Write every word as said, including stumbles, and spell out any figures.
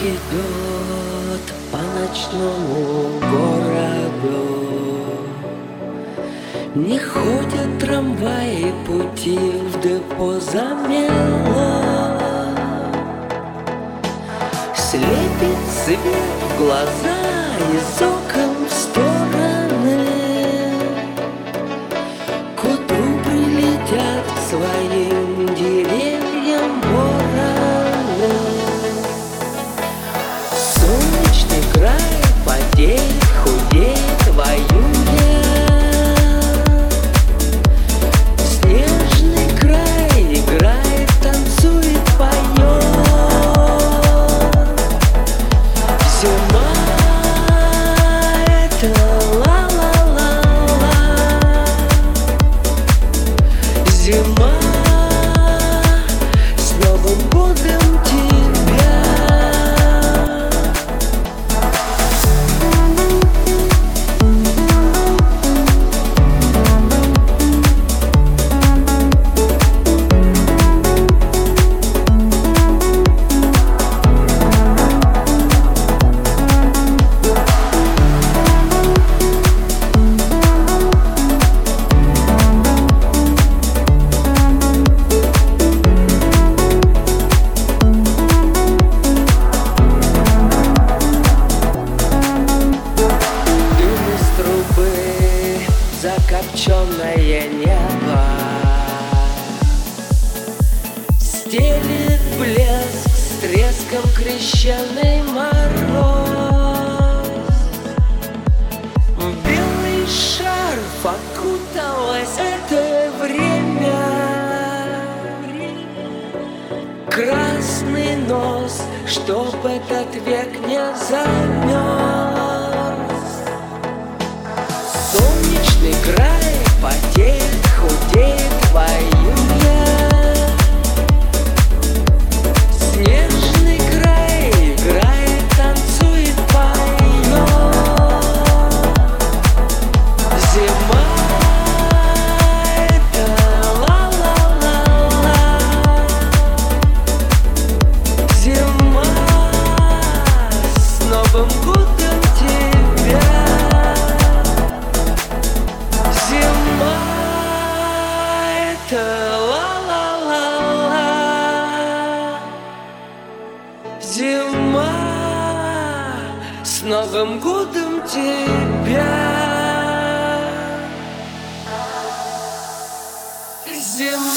идет по ночному городу. Не ходят трамваи, пути в депо замело. Слепит свет в глаза из окон в стороны. К утру прилетят к своим деревьям вороны. Солнечный край потеет, худеет, воюет. Снежный край играет, танцует, поет. Зима — это ла-ла-ла-ла. Зима — с Новым годом тебя. Закопченное небо стелит блеск, с треском крещеный мороз. В белый шарф окуталось это время. Красный нос, чтоб этот век не замерз. Солнечный край потеет, худеет, воюет. Снежный край играет, танцует, поет. Зима — это ла-ла-ла-ла. Зима — с Новым годом тебя. Зима — это ла-ла-ла-ла. Зима — с Новым годом тебя. Зима.